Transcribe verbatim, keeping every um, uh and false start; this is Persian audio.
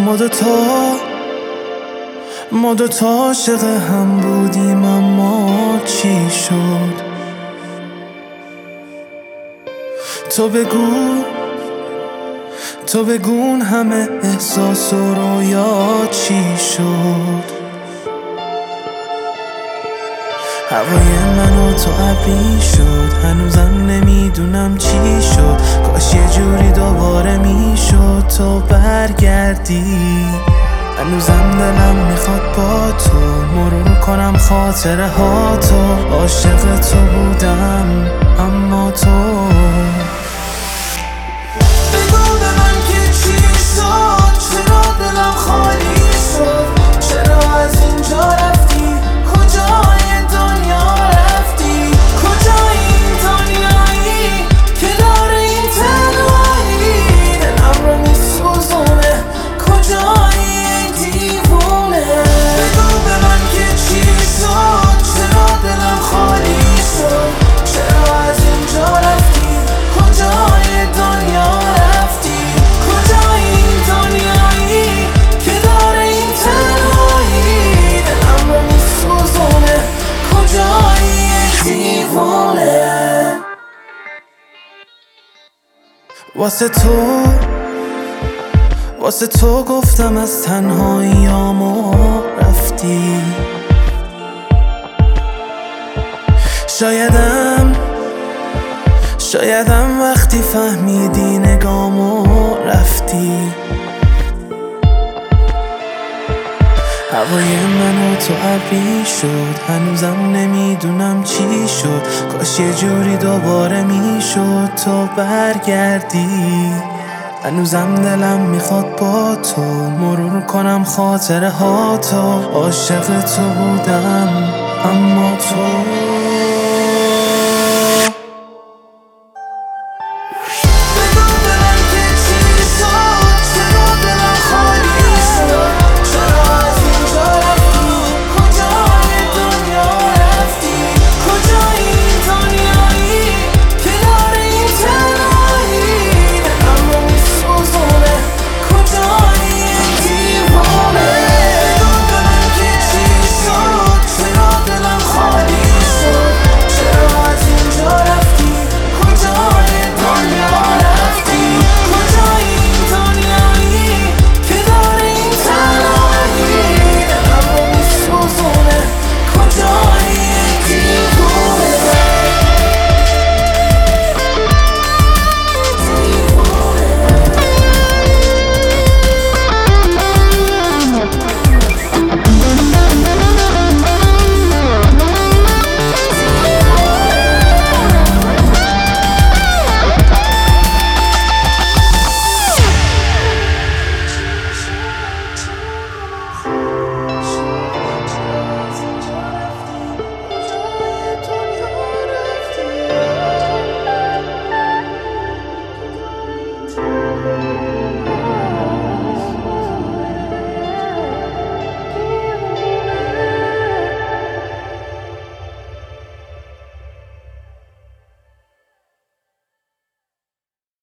ما دوتا ما دوتا عاشق هم بودیم، اما چی شد؟ تو بگو تو بگون همه احساس و رویا چی شد؟ هوای من و تو ابری شد، هنوزم نمیدونم چی شد. کاش یه جوری دوباره میشد تو برگردی. هنوزم دلم میخواد با تو مرور کنم خاطره ها تو. عاشق تو بودم اما تو بگو به من که چی شد؟ چرا دلم خالی شد؟ چرا از اینجا رفتی؟ کجای دنیا رفتی؟ کجای این دنیایی که داره این تنهایی دلم رو میسوزونه؟ کجایی ای دیوونه؟ بگو به من که چی شد؟ چرا دلم خالی شد؟ چرا از اینجا رفتی؟ کجای دنیا رفتی؟ کجای این دنیایی که داره این تنهایی دلم رو میسوزونه؟ کجایی ای دیوونه؟ واسه تو واسه تو گفتم از تنهاییامو رفتی. شایدم شایدم وقتی فهمیدی نگامو رفتی. هوای من و تو ابری شد، هنوزم نمیدونم چی شد. کاش یه جوری دوباره میشد تو برگردی. هنوزم دلم میخواد با تو مرور کنم خاطره ها تو. عاشق تو بودم اما تو